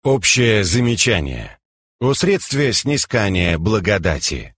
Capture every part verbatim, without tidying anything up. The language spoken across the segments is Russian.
Общее замечание о средстве снискания благодати.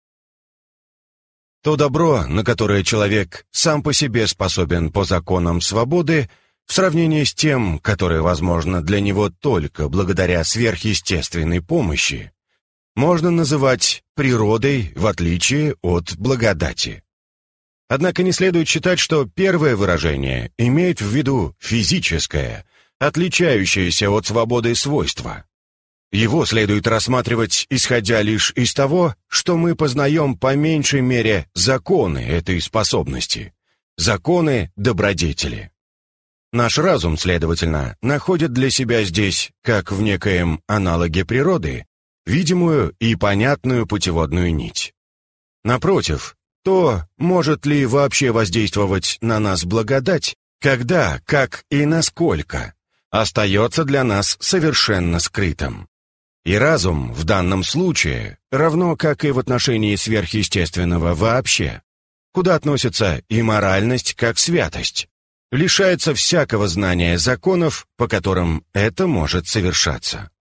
То добро, на которое человек сам по себе способен по законам свободы, в сравнении с тем, которое возможно для него только благодаря сверхъестественной помощи, можно называть природой в отличие от благодати. Однако не следует считать, что первое выражение имеет в виду физическое, отличающееся от свободы свойства. Его следует рассматривать, исходя лишь из того, что мы познаем по меньшей мере законы этой способности, законы добродетели. Наш разум, следовательно, находит для себя здесь, как в некоем аналоге природы, видимую и понятную путеводную нить. Напротив, то, может ли вообще воздействовать на нас благодать, когда, как и насколько, остается для нас совершенно скрытым. И разум в данном случае, равно как и в отношении сверхъестественного вообще, куда относится и моральность как святость, лишается всякого знания законов, по которым это может совершаться.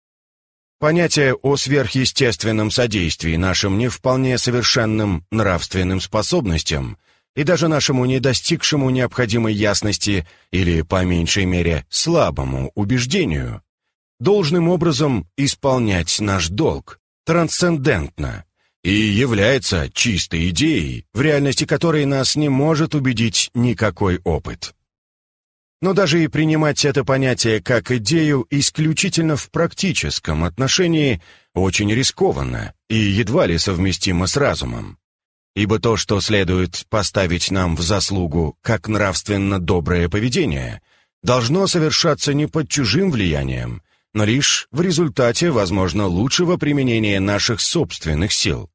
Понятие о сверхъестественном содействии нашим не вполне совершенным нравственным способностям и даже нашему недостигшему необходимой ясности или, по меньшей мере, слабому убеждению, должным образом исполнять наш долг, трансцендентно, и является чистой идеей, в реальности которой нас не может убедить никакой опыт. Но даже и принимать это понятие как идею исключительно в практическом отношении очень рискованно и едва ли совместимо с разумом. Ибо то, что следует поставить нам в заслугу как нравственно доброе поведение, должно совершаться не под чужим влиянием, но лишь в результате, возможно, лучшего применения наших собственных сил.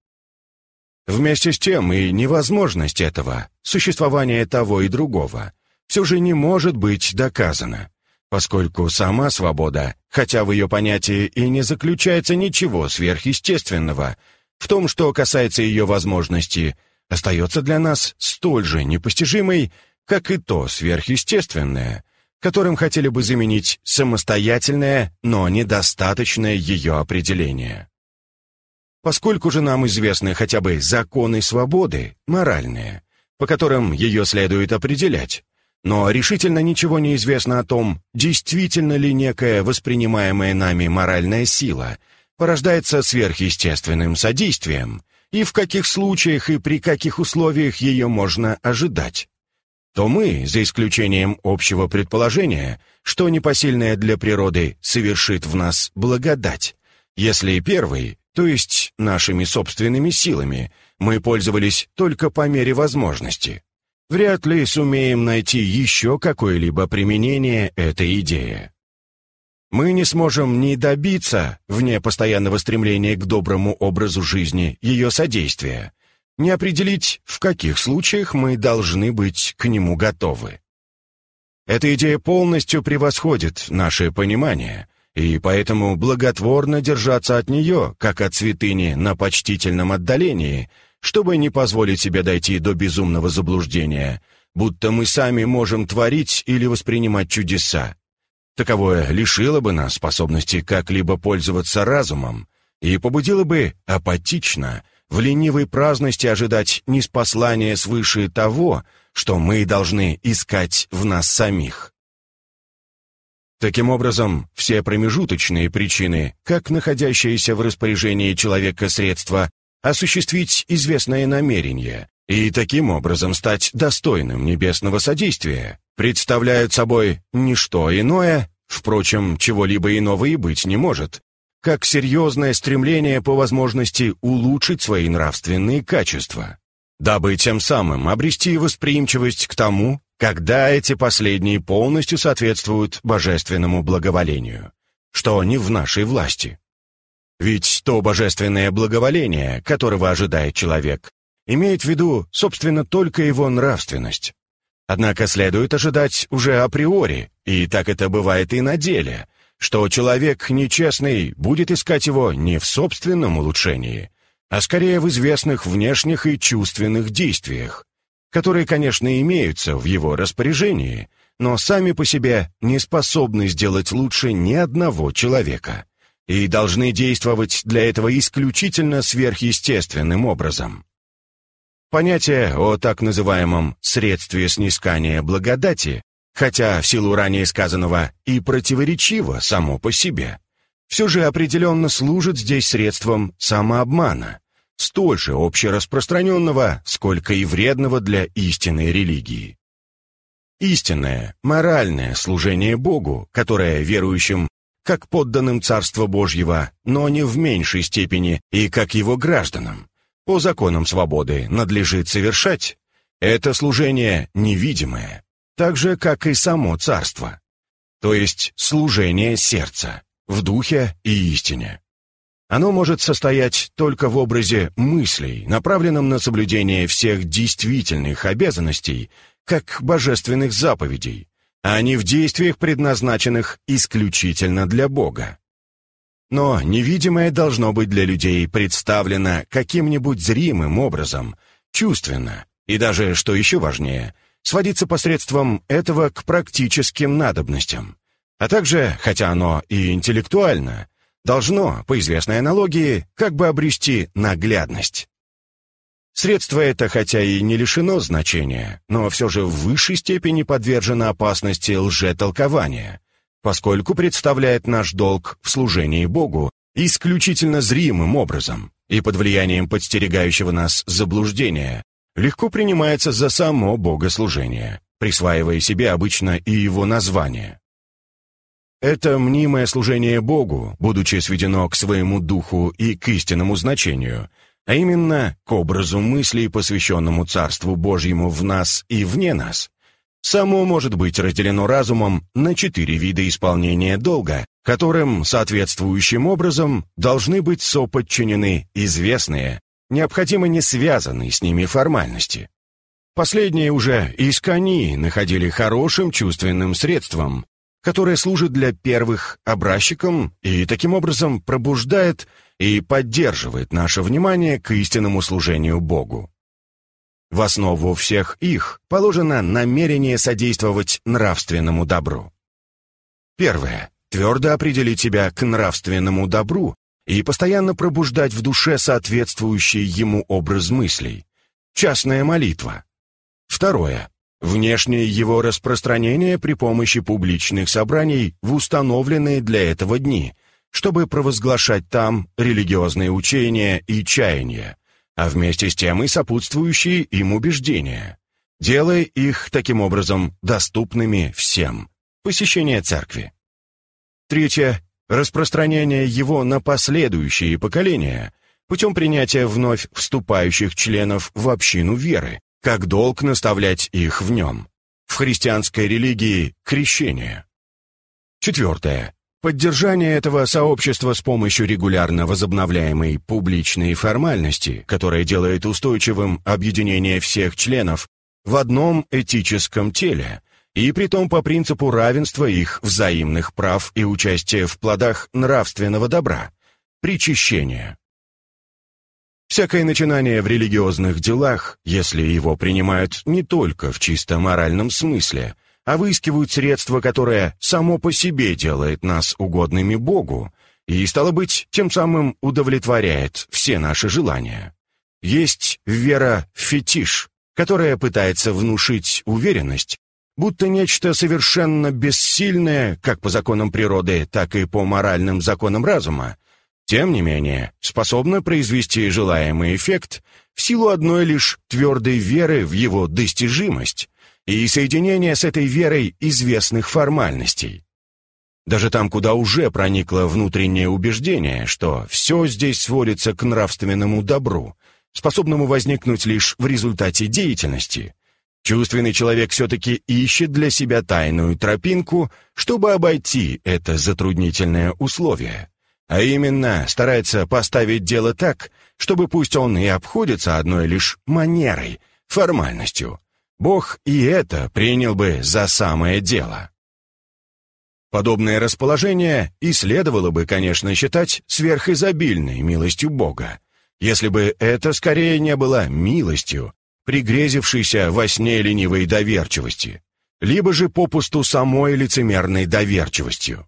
Вместе с тем и невозможность этого, существование того и другого, все же не может быть доказано, поскольку сама свобода, хотя в ее понятии и не заключается ничего сверхъестественного, в том, что касается ее возможности, остается для нас столь же непостижимой, как и то сверхъестественное, которым хотели бы заменить самостоятельное, но недостаточное ее определение. Поскольку же нам известны хотя бы законы свободы, моральные, по которым ее следует определять, но решительно ничего не известно о том, действительно ли некая воспринимаемая нами моральная сила порождается сверхъестественным содействием, и в каких случаях и при каких условиях ее можно ожидать, то мы, за исключением общего предположения, что непосильное для природы совершит в нас благодать, если первый, то есть нашими собственными силами, мы пользовались только по мере возможности, вряд ли сумеем найти еще какое-либо применение этой идеи. Мы не сможем ни добиться, вне постоянного стремления к доброму образу жизни, ее содействия, ни определить, в каких случаях мы должны быть к нему готовы. Эта идея полностью превосходит наше понимание, и поэтому благотворно держаться от нее, как от святыни на почтительном отдалении, чтобы не позволить себе дойти до безумного заблуждения, будто мы сами можем творить или воспринимать чудеса. Таковое лишило бы нас способности как-либо пользоваться разумом и побудило бы апатично, в ленивой праздности ожидать ниспослания свыше того, что мы должны искать в нас самих. Таким образом, все промежуточные причины, как находящиеся в распоряжении человека средства осуществить известное намерение и таким образом стать достойным небесного содействия, представляют собой не что иное, впрочем, чего-либо иного и быть не может, как серьезное стремление по возможности улучшить свои нравственные качества, дабы тем самым обрести восприимчивость к тому, когда эти последние полностью соответствуют божественному благоволению, что не в нашей власти. Ведь то божественное благоволение, которого ожидает человек, имеет в виду, собственно, только его нравственность. Однако следует ожидать уже априори, и так это бывает и на деле, что человек нечестный будет искать его не в собственном улучшении, а скорее в известных внешних и чувственных действиях, которые, конечно, имеются в его распоряжении, но сами по себе не способны сделать лучше ни одного человека и должны действовать для этого исключительно сверхъестественным образом. Понятие о так называемом «средстве снискания благодати», хотя в силу ранее сказанного и противоречиво само по себе, все же определенно служит здесь средством самообмана, столь же общераспространенного, сколько и вредного для истинной религии. Истинное, моральное служение Богу, которое верующим, как подданным Царства Божьего, но не в меньшей степени и как его гражданам, по законам свободы надлежит совершать, это служение невидимое, так же, как и само Царство, то есть служение сердца, в духе и истине. Оно может состоять только в образе мыслей, направленном на соблюдение всех действительных обязанностей, как божественных заповедей, а не в действиях, предназначенных исключительно для Бога. Но невидимое должно быть для людей представлено каким-нибудь зримым образом, чувственно, и даже, что еще важнее, сводиться посредством этого к практическим надобностям, а также, хотя оно и интеллектуально, должно, по известной аналогии, как бы обрести наглядность. Средство это, хотя и не лишено значения, но все же в высшей степени подвержено опасности лжетолкования, поскольку представляет наш долг в служении Богу исключительно зримым образом и под влиянием подстерегающего нас заблуждения легко принимается за само богослужение, присваивая себе обычно и его название. Это мнимое служение Богу, будучи сведено к своему духу и к истинному значению, а именно к образу мыслей, посвященному Царству Божьему в нас и вне нас, само может быть разделено разумом на четыре вида исполнения долга, которым соответствующим образом должны быть соподчинены известные, необходимо не связанные с ними формальности. Последние уже искони находили хорошим чувственным средством, которое служит для первых образчиком и таким образом пробуждает и поддерживает наше внимание к истинному служению Богу. В основу всех их положено намерение содействовать нравственному добру. Первое. Твердо определить себя к нравственному добру и постоянно пробуждать в душе соответствующий ему образ мыслей. Частная молитва. Второе. Внешнее его распространение при помощи публичных собраний в установленные для этого дни, чтобы провозглашать там религиозные учения и чаяния, а вместе с тем и сопутствующие им убеждения, делая их таким образом доступными всем. Посещение церкви. Третье. Распространение его на последующие поколения путем принятия вновь вступающих членов в общину веры, как долг наставлять их в нем. В христианской религии крещение. Четвертое. Поддержание этого сообщества с помощью регулярно возобновляемой публичной формальности, которая делает устойчивым объединение всех членов в одном этическом теле, и притом по принципу равенства их взаимных прав и участия в плодах нравственного добра, причащение. Всякое начинание в религиозных делах, если его принимают не только в чисто моральном смысле, а выискивают средства, которое само по себе делает нас угодными Богу и, стало быть, тем самым удовлетворяет все наши желания. Есть вера в фетиш, которая пытается внушить уверенность, будто нечто совершенно бессильное, как по законам природы, так и по моральным законам разума, тем не менее, способно произвести желаемый эффект в силу одной лишь твердой веры в его достижимость и соединения с этой верой известных формальностей. Даже там, куда уже проникло внутреннее убеждение, что все здесь сводится к нравственному добру, способному возникнуть лишь в результате деятельности, чувственный человек все-таки ищет для себя тайную тропинку, чтобы обойти это затруднительное условие. А именно, старается поставить дело так, чтобы пусть он и обходится одной лишь манерой, формальностью, Бог и это принял бы за самое дело. Подобное расположение и следовало бы, конечно, считать сверхизобильной милостью Бога, если бы это скорее не было милостью, пригрезившейся во сне ленивой доверчивости, либо же попусту самой лицемерной доверчивостью.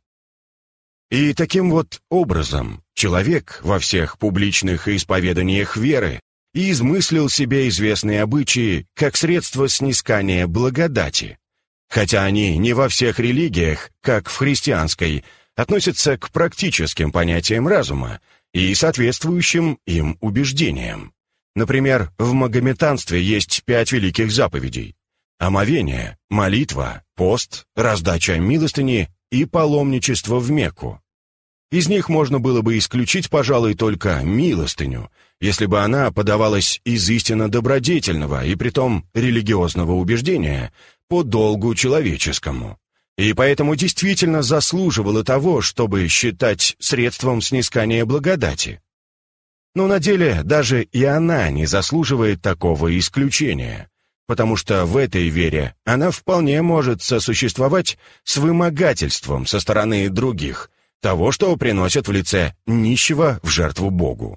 И таким вот образом человек во всех публичных исповеданиях веры и измыслил себе известные обычаи как средство снискания благодати, хотя они не во всех религиях, как в христианской, относятся к практическим понятиям разума и соответствующим им убеждениям. Например, в магометанстве есть пять великих заповедей: омовение, молитва, пост, раздача милостыни и паломничество в Мекку. Из них можно было бы исключить, пожалуй, только милостыню, если бы она подавалась из истинно добродетельного и притом религиозного убеждения по долгу человеческому, и поэтому действительно заслуживала того, чтобы считать средством снискания благодати. Но на деле даже и она не заслуживает такого исключения, потому что в этой вере она вполне может сосуществовать с вымогательством со стороны других, того, что приносят в лице нищего в жертву Богу.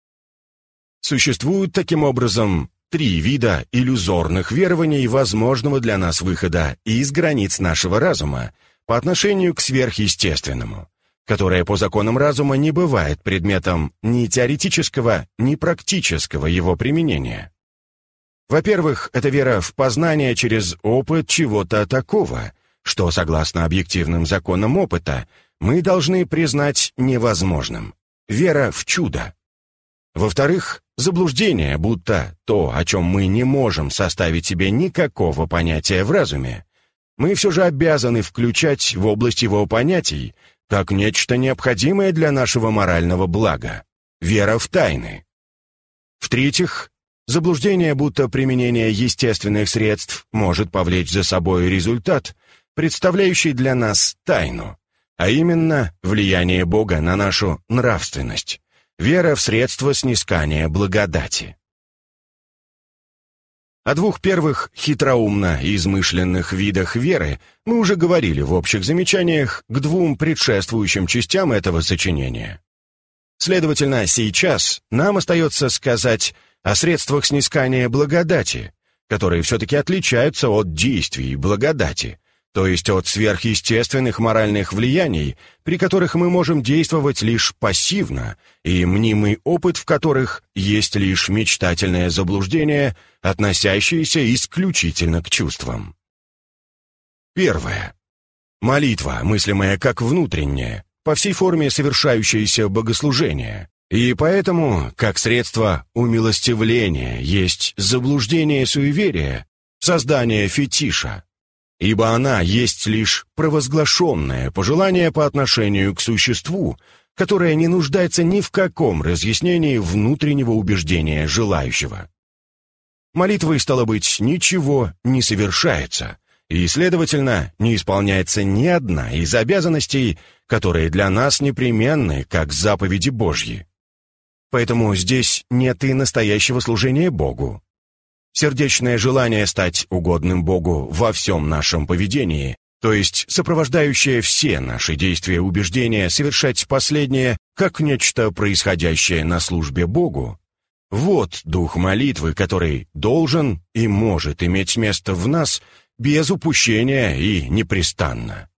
Существуют таким образом три вида иллюзорных верований возможного для нас выхода из границ нашего разума по отношению к сверхъестественному, которое по законам разума не бывает предметом ни теоретического, ни практического его применения. Во-первых, это вера в познание через опыт чего-то такого, что, согласно объективным законам опыта, мы должны признать невозможным. Вера в чудо. Во-вторых, заблуждение, будто то, о чем мы не можем составить себе никакого понятия в разуме, мы все же обязаны включать в область его понятий как нечто необходимое для нашего морального блага. Вера в тайны. В-третьих, заблуждение, будто применение естественных средств может повлечь за собой результат, представляющий для нас тайну, а именно влияние Бога на нашу нравственность, вера в средства снискания благодати. О двух первых хитроумно измышленных видах веры мы уже говорили в общих замечаниях к двум предшествующим частям этого сочинения. Следовательно, сейчас нам остается сказать о средствах снискания благодати, которые все-таки отличаются от действий благодати, то есть от сверхъестественных моральных влияний, при которых мы можем действовать лишь пассивно, и мнимый опыт в которых есть лишь мечтательное заблуждение, относящееся исключительно к чувствам. Первое. Молитва, мыслимая как внутреннее, по всей форме совершающееся богослужение, и поэтому, как средство умилостивления, есть заблуждение суеверия, создание фетиша, ибо она есть лишь провозглашенное пожелание по отношению к существу, которое не нуждается ни в каком разъяснении внутреннего убеждения желающего. Молитвой, стало быть, ничего не совершается, и, следовательно, не исполняется ни одна из обязанностей, которые для нас непременны, как заповеди Божьи. Поэтому здесь нет и настоящего служения Богу. Сердечное желание стать угодным Богу во всем нашем поведении, то есть сопровождающее все наши действия убеждения совершать последнее как нечто происходящее на службе Богу, вот дух молитвы, который должен и может иметь место в нас без упущения и непрестанно.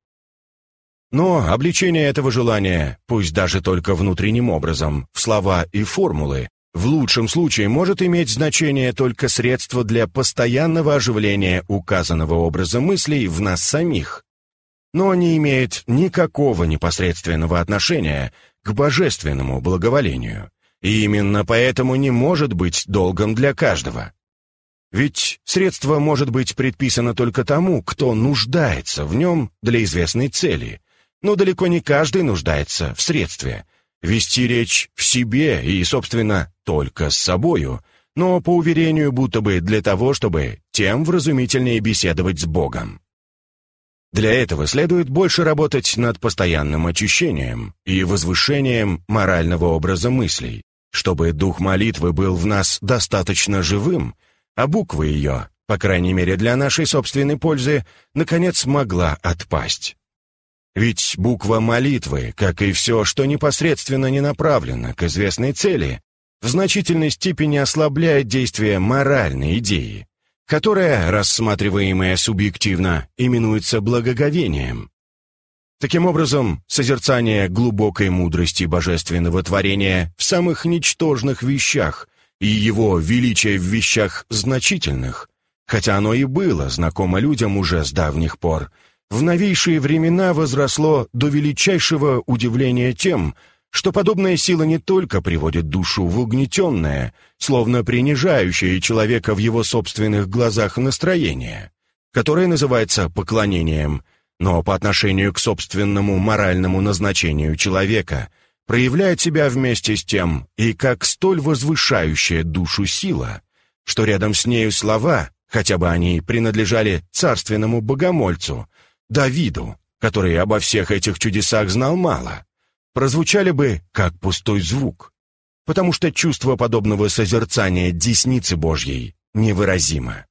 Но обличение этого желания, пусть даже только внутренним образом, в слова и формулы, в лучшем случае может иметь значение только средство для постоянного оживления указанного образа мыслей в нас самих, но не имеет никакого непосредственного отношения к божественному благоволению, и именно поэтому не может быть долгом для каждого. Ведь средство может быть предписано только тому, кто нуждается в нем для известной цели, но далеко не каждый нуждается в средстве вести речь в себе и, собственно, только с собою, но по уверению будто бы для того, чтобы тем вразумительнее беседовать с Богом. Для этого следует больше работать над постоянным очищением и возвышением морального образа мыслей, чтобы дух молитвы был в нас достаточно живым, а буква ее, по крайней мере для нашей собственной пользы, наконец могла отпасть. Ведь буква молитвы, как и все, что непосредственно не направлено к известной цели, в значительной степени ослабляет действие моральной идеи, которое, рассматриваемое субъективно, именуется благоговением. Таким образом, созерцание глубокой мудрости божественного творения в самых ничтожных вещах и его величие в вещах значительных, хотя оно и было знакомо людям уже с давних пор, в новейшие времена возросло до величайшего удивления тем, что подобная сила не только приводит душу в угнетенное, словно принижающее человека в его собственных глазах настроение, которое называется поклонением, но по отношению к собственному моральному назначению человека проявляет себя вместе с тем и как столь возвышающая душу сила, что рядом с нею слова, хотя бы они принадлежали царственному богомольцу, Давиду, который обо всех этих чудесах знал мало, прозвучали бы как пустой звук, потому что чувство подобного созерцания десницы Божьей невыразимо.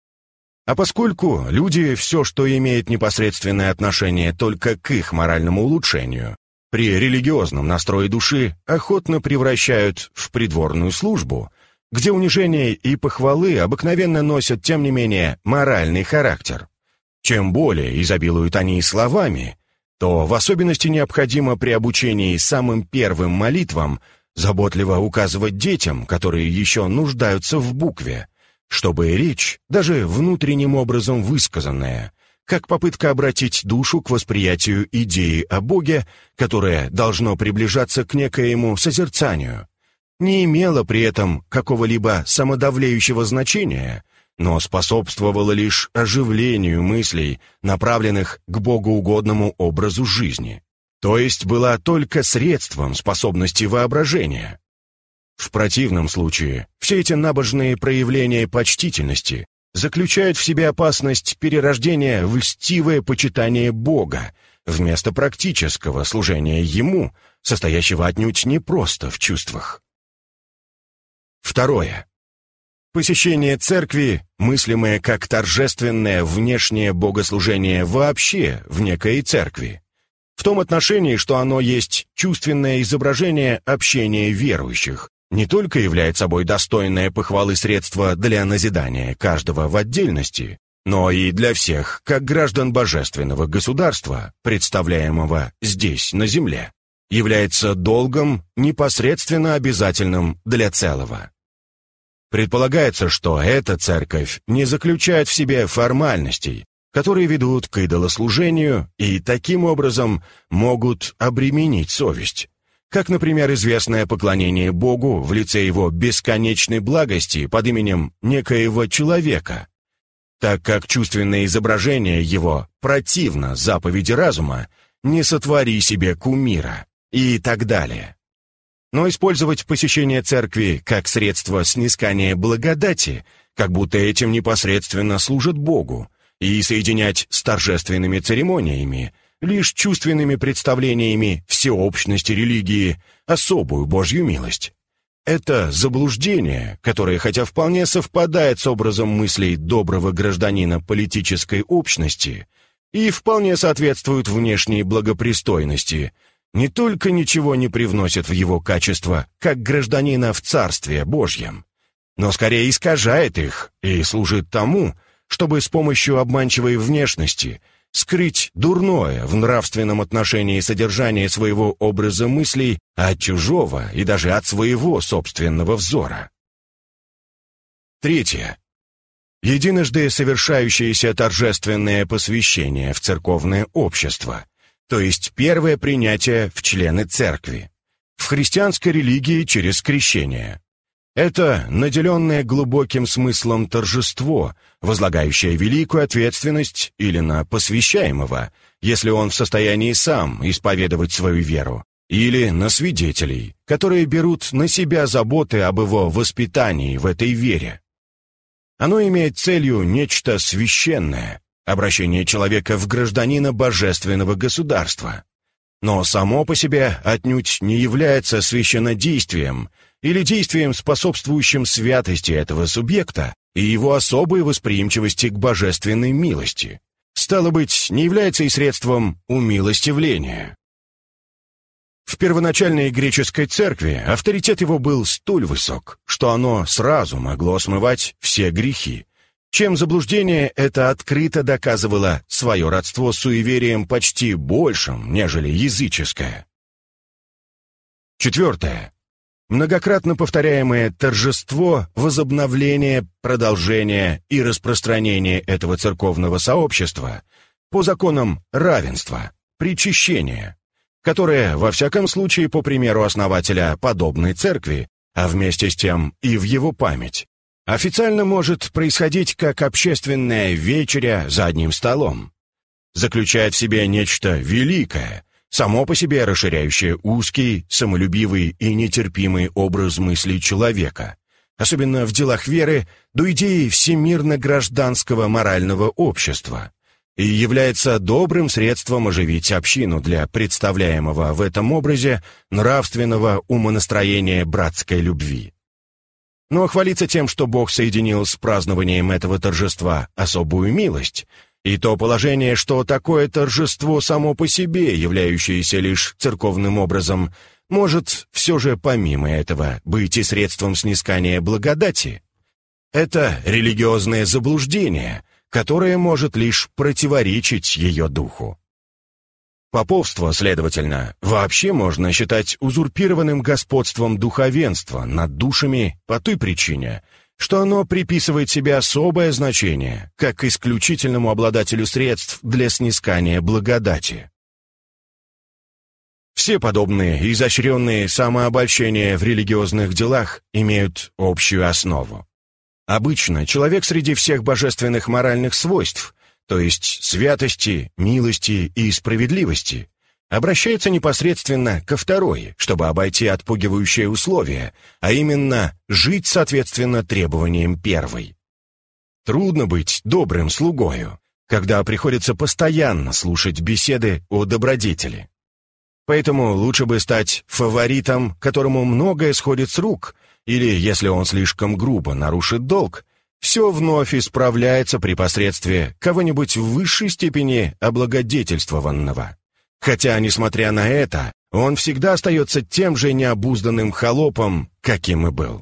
А поскольку люди все, что имеет непосредственное отношение только к их моральному улучшению, при религиозном настрое души охотно превращают в придворную службу, где унижение и похвалы обыкновенно носят, тем не менее, моральный характер. Чем более изобилуют они словами, то в особенности необходимо при обучении самым первым молитвам заботливо указывать детям, которые еще нуждаются в букве, чтобы речь, даже внутренним образом высказанная, как попытка обратить душу к восприятию идеи о Боге, которое должно приближаться к некоему созерцанию, не имела при этом какого-либо самодавлеющего значения, но способствовала лишь оживлению мыслей, направленных к богоугодному образу жизни, то есть была только средством способности воображения. В противном случае все эти набожные проявления почтительности заключают в себе опасность перерождения в льстивое почитание Бога вместо практического служения Ему, состоящего отнюдь не просто в чувствах. Второе. Посещение церкви, мыслимое как торжественное внешнее богослужение вообще в некой церкви, в том отношении, что оно есть чувственное изображение общения верующих, не только является собой достойное похвалы средство для назидания каждого в отдельности, но и для всех, как граждан божественного государства, представляемого здесь, на земле, является долгом, непосредственно обязательным для целого. Предполагается, что эта церковь не заключает в себе формальностей, которые ведут к идолослужению и таким образом могут обременить совесть, как, например, известное поклонение Богу в лице Его бесконечной благости под именем некоего человека, так как чувственное изображение Его противно заповеди разума «не сотвори себе кумира» и так далее. Но использовать посещение церкви как средство снискания благодати, как будто этим непосредственно служат Богу, и соединять с торжественными церемониями, лишь чувственными представлениями всеобщности религии, особую Божью милость. Это заблуждение, которое, хотя вполне совпадает с образом мыслей доброго гражданина политической общности и вполне соответствует внешней благопристойности, не только ничего не привносит в его качество как гражданина в Царстве Божьем, но скорее искажает их и служит тому, чтобы с помощью обманчивой внешности скрыть дурное в нравственном отношении содержание своего образа мыслей от чужого и даже от своего собственного взора. Третье. Единожды совершающееся торжественное посвящение в церковное общество, то есть первое принятие в члены церкви, в христианской религии через крещение. Это наделенное глубоким смыслом торжество, возлагающее великую ответственность или на посвящаемого, если он в состоянии сам исповедовать свою веру, или на свидетелей, которые берут на себя заботы об его воспитании в этой вере. Оно имеет целью нечто священное, обращение человека в гражданина божественного государства, но само по себе отнюдь не является священнодействием или действием, способствующим святости этого субъекта и его особой восприимчивости к божественной милости. Стало быть, не является и средством умилостивления. В первоначальной греческой церкви авторитет его был столь высок, что оно сразу могло смывать все грехи, чем заблуждение это открыто доказывало свое родство с суеверием почти большим, нежели языческое. Четвертое. Многократно повторяемое торжество, возобновление, продолжение и распространение этого церковного сообщества по законам равенства, причащения, которое, во всяком случае, по примеру основателя подобной церкви, а вместе с тем и в его память, официально может происходить как общественная вечеря за одним столом, заключает в себе нечто великое, само по себе расширяющее узкий, самолюбивый и нетерпимый образ мыслей человека, особенно в делах веры, до идеи всемирно-гражданского морального общества, и является добрым средством оживить общину для представляемого в этом образе нравственного умонастроения братской любви. Но хвалиться тем, что Бог соединил с празднованием этого торжества особую милость, и то положение, что такое торжество само по себе, являющееся лишь церковным образом, может все же помимо этого быть и средством снискания благодати, это религиозное заблуждение, которое может лишь противоречить ее духу. Поповство, следовательно, вообще можно считать узурпированным господством духовенства над душами по той причине, что оно приписывает себе особое значение, как исключительному обладателю средств для снискания благодати. Все подобные изощренные самообольщения в религиозных делах имеют общую основу. Обычно человек среди всех божественных моральных свойств, то есть святости, милости и справедливости, обращается непосредственно ко второй, чтобы обойти отпугивающее условие, а именно жить соответственно требованиям первой. Трудно быть добрым слугою, когда приходится постоянно слушать беседы о добродетели. Поэтому лучше бы стать фаворитом, которому многое сходит с рук, или, если он слишком грубо нарушит долг, все вновь исправляется при посредстве кого-нибудь в высшей степени облагодетельствованного. Хотя, несмотря на это, он всегда остается тем же необузданным холопом, каким и был.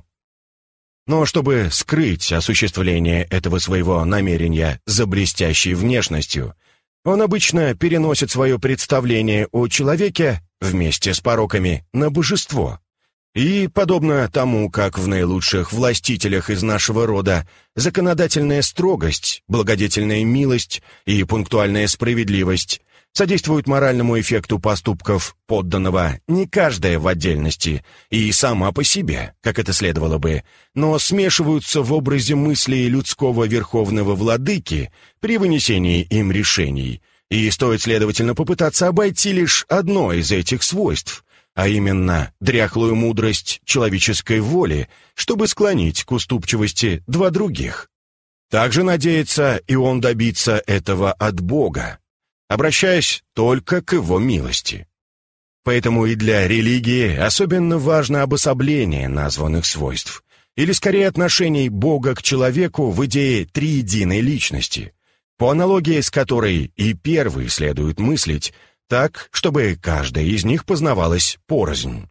Но чтобы скрыть осуществление этого своего намерения за блестящей внешностью, он обычно переносит свое представление о человеке вместе с пороками на божество. И, подобно тому, как в наилучших властителях из нашего рода законодательная строгость, благодетельная милость и пунктуальная справедливость содействуют моральному эффекту поступков подданного не каждая в отдельности и сама по себе, как это следовало бы, но смешиваются в образе мыслей людского верховного владыки при вынесении им решений, и стоит, следовательно, попытаться обойти лишь одно из этих свойств, а именно дряхлую мудрость человеческой воли, чтобы склонить к уступчивости два других. Также надеется и он добиться этого от Бога, обращаясь только к его милости. Поэтому и для религии особенно важно обособление названных свойств, или скорее отношений Бога к человеку в идее триединой личности, по аналогии с которой и первый следует мыслить так, чтобы каждая из них познавалась порознь.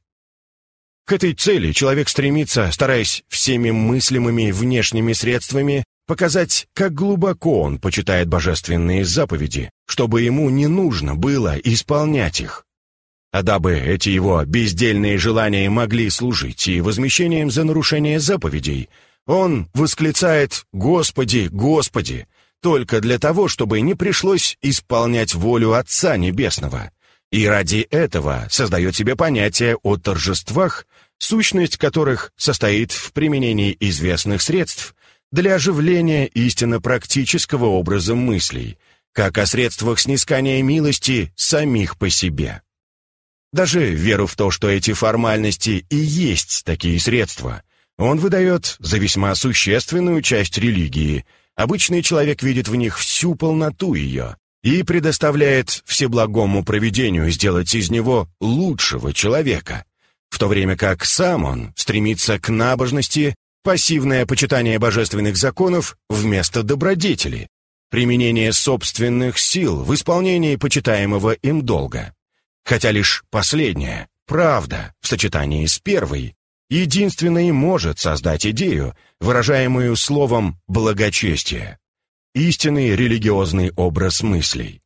К этой цели человек стремится, стараясь всеми мыслимыми внешними средствами показать, как глубоко он почитает божественные заповеди, чтобы ему не нужно было исполнять их. А дабы эти его бездельные желания могли служить и возмещением за нарушение заповедей, он восклицает «Господи, Господи!» только для того, чтобы не пришлось исполнять волю Отца Небесного, и ради этого создает себе понятие о торжествах, сущность которых состоит в применении известных средств для оживления истинно практического образа мыслей, как о средствах снискания милости самих по себе. Даже веру в то, что эти формальности и есть такие средства, он выдает за весьма существенную часть религии. Обычный человек видит в них всю полноту ее и предоставляет всеблагому провидению сделать из него лучшего человека, в то время как сам он стремится к набожности, пассивное почитание божественных законов вместо добродетели, применение собственных сил в исполнении почитаемого им долга. Хотя лишь последняя, правда, в сочетании с первой, единственно и может создать идею, выражаемую словом «благочестие», истинный религиозный образ мыслей.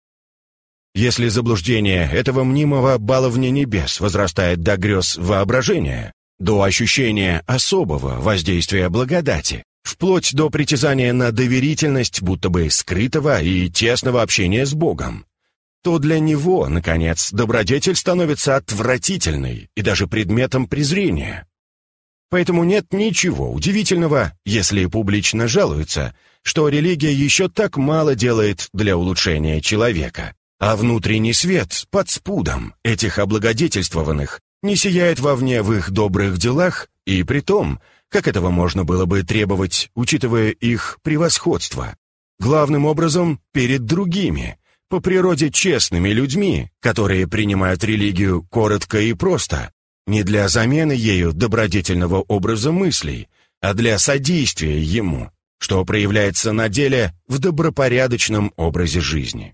Если заблуждение этого мнимого баловня небес возрастает до грез воображения, до ощущения особого воздействия благодати, вплоть до притязания на доверительность будто бы скрытого и тесного общения с Богом, то для него, наконец, добродетель становится отвратительной и даже предметом презрения. Поэтому нет ничего удивительного, если публично жалуются, что религия еще так мало делает для улучшения человека, а внутренний свет под спудом этих облагодетельствованных не сияет вовне в их добрых делах, и при том, как этого можно было бы требовать, учитывая их превосходство, главным образом перед другими, по природе честными людьми, которые принимают религию коротко и просто, не для замены ею добродетельного образа мыслей, а для содействия ему, что проявляется на деле в добропорядочном образе жизни.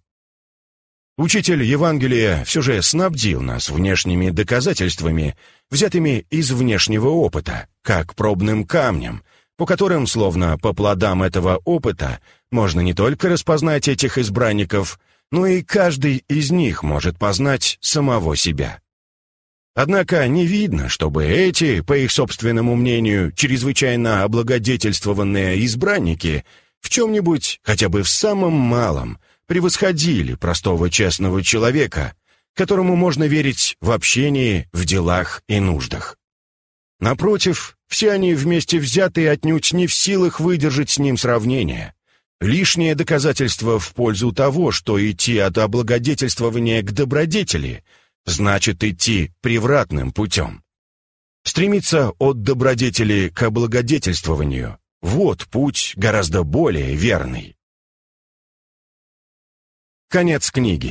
Учитель Евангелия все же снабдил нас внешними доказательствами, взятыми из внешнего опыта, как пробным камнем, по которым, словно по плодам этого опыта, можно не только распознать этих избранников, но и каждый из них может познать самого себя. Однако не видно, чтобы эти, по их собственному мнению, чрезвычайно облагодетельствованные избранники в чем-нибудь, хотя бы в самом малом, превосходили простого честного человека, которому можно верить в общении, в делах и нуждах. Напротив, все они вместе взятые отнюдь не в силах выдержать с ним сравнение. Лишнее доказательство в пользу того, что идти от облагодетельствования к добродетели значит идти превратным путем. Стремиться от добродетели к облагодетельствованию – вот путь гораздо более верный. Конец книги.